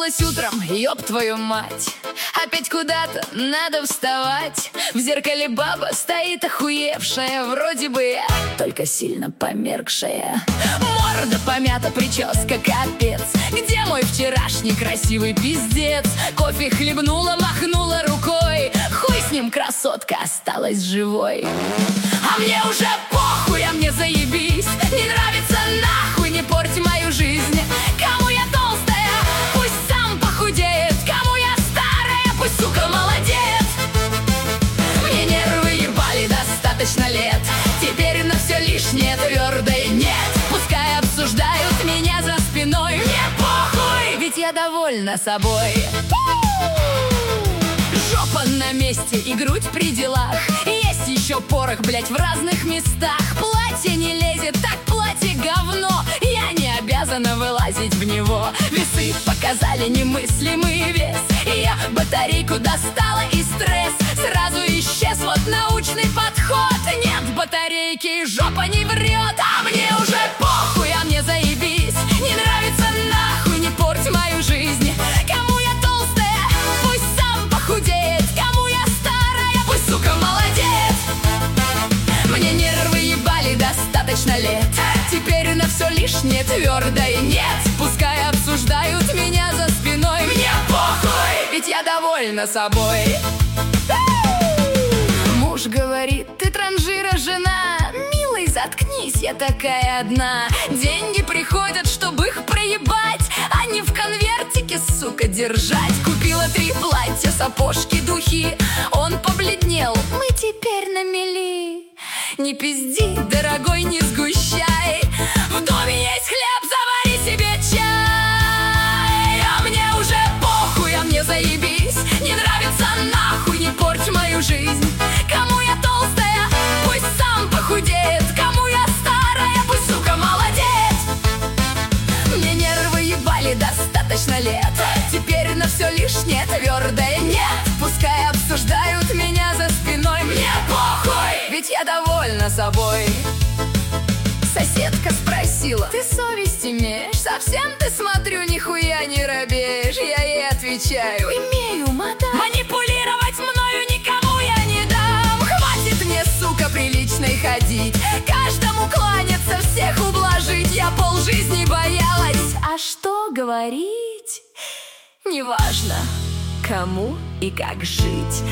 Проснулась утром, ёб твою мать, опять куда-то надо вставать. В зеркале баба стоит охуевшая, вроде бы я, только сильно померкшая. Морда помята, прическа капец. Где мой вчерашний красивый пиздец? Кофе хлебнула, махнула рукой. Хуй с ним, красотка осталась живой. А мне уже похуй, а мне заебись. Не нравится нахуй, не порть мою жизнь. Кому я толстая, пусть сам похудеет. Кому я старая, пусть, сука, молодеет. Мне нервы ебали достаточно лет. Теперь на все лишнее твердое нет. Пускай обсуждают меня за спиной, мне похуй, ведь я довольна собой. Жопа на месте и грудь при делах. Есть еще порох, блять, в разных местах. Платье не лезет, так платье говно. Я не обязана вылазить в него. Весы показали немыслимый вес, и я батарейку достала, и стресс сразу исчез. Вот научный подход. Нет батарейки, жопа не врет. А мне уже похуй, а мне заебись. Не нравится нахуй, не порть мою жизнь. Кому я толстая, пусть сам похудеет. Кому я старая, пусть, сука, молодеет. Мне нервы ебали достаточно лет. Теперь на все лишнее твердое нет. Пускай обсуждают меня за спиной, мне похуй, ведь я довольна собой. Муж говорит, ты транжира жена. Милый, заткнись, я такая одна. Деньги приходят, чтобы их проебать, а не в конвертике, сука, держать. Купила 3 платья, сапожки, духи. Он побледнел, мы теперь на мели. Не пизди, дорогой, не сгущай. В доме есть хлеб, завари себе чай. А мне уже похуй, а мне заебись. Не нравится нахуй, не порть мою жизнь. Кому я толстая, пусть сам похудеет. Кому я старая, пусть, сука, молодеет. Мне нервы ебали достаточно лет. Теперь на все лишнее твердое нет. Пускай обсуждают меня за спиной, мне похуй, ведь я довольна собой. Соседка спросила, ты совесть имеешь? Совсем ты, смотрю, нихуя не робеешь. Я ей отвечаю, имею, мадам. Манипулировать мною никому я не дам. Хватит мне, сука, приличной ходить, каждому кланяться, всех ублажить. Я полжизни боялась, а что говорить? Неважно, кому и как жить.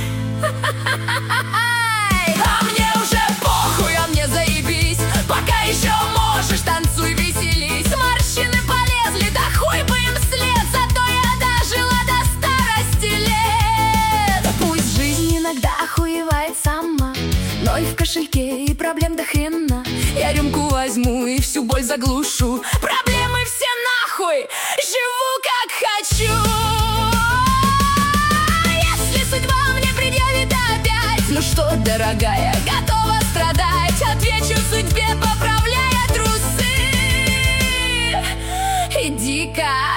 А мне уже похуй, а мне заебись. Пока еще можешь, танцуй, веселись. Морщины полезли, да хуй бы им след. Зато я дожила до старости лет. Пусть жизнь иногда охуевает сама, но и в кошельке и проблем до хрена. Я рюмку возьму и всю боль заглушу. Проблемы все нахуй, живу как хочу. Если судьба мне предъявит опять, ну что, дорогая, готова страдать? Отвечу судьбе, поправляя трусы. Иди-ка